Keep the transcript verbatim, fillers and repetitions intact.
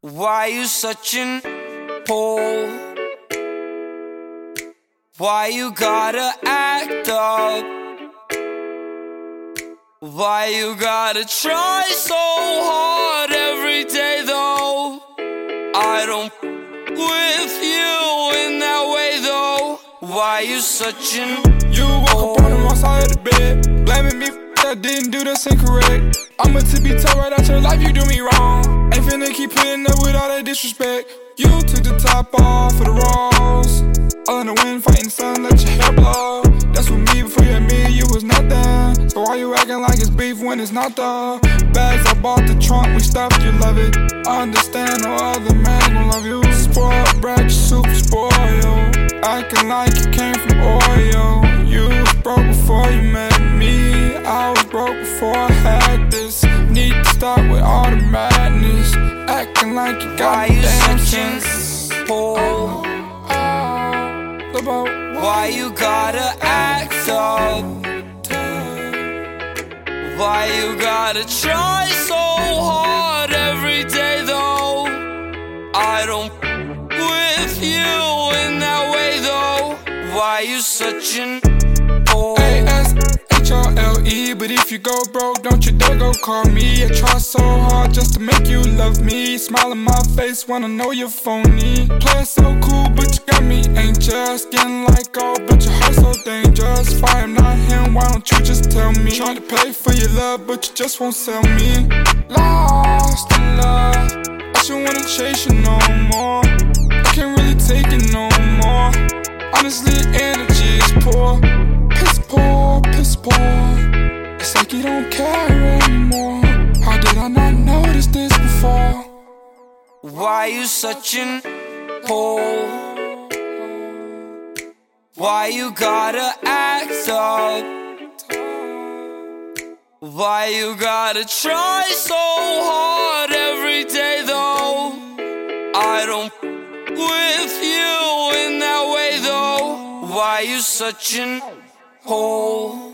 Why you such an hole? Why you gotta act up? Why you gotta try so hard every day though? I don't with you in that way though. Why you such an You woke up on the wrong side of the bed, blaming me for I didn't do this incorrect. I'ma tippy toe right out your life, you do me wrong. Ain't finna keep putting up with all that disrespect. You took the top off of the rolls, all in the wind, fighting the sun, let your hair blow. That's with me before you had me, you was nothing. So why you acting like it's beef when it's not though? Bags, I bought the trunk, we stuffed, you love it. I understand no other man gon' love you. Spoiled brat, you super spoiled, acting like you came from oil. You was broke before you met me, I was broke before I had this. Need to stop with all the madness, acting like you got Why you damn such an sense. hole? Why you gotta act up? Why you gotta try so hard every day though? I don't with you in that way though. Why you such an hole? A S H R L E, but if you go broke, don't you dare go call me. I try so hard just to make you love me. Smile in my face when I know you're phony. Play so cool, but you got me anxious. Getting like, oh, but your heart's so dangerous. If I am not him, why don't you just tell me? Trying to pay for your love, but you just won't sell me. Lost in love, I should wanna chase you no more. I can't really take it no more. Honestly, energy is poor. Piss poor, piss poor. It's like you don't care anymore. How did I not notice this before? Why you such an hole? Why you gotta act up? Why you gotta try so hard every day though? I don't with you in that way though. Why you such an hole?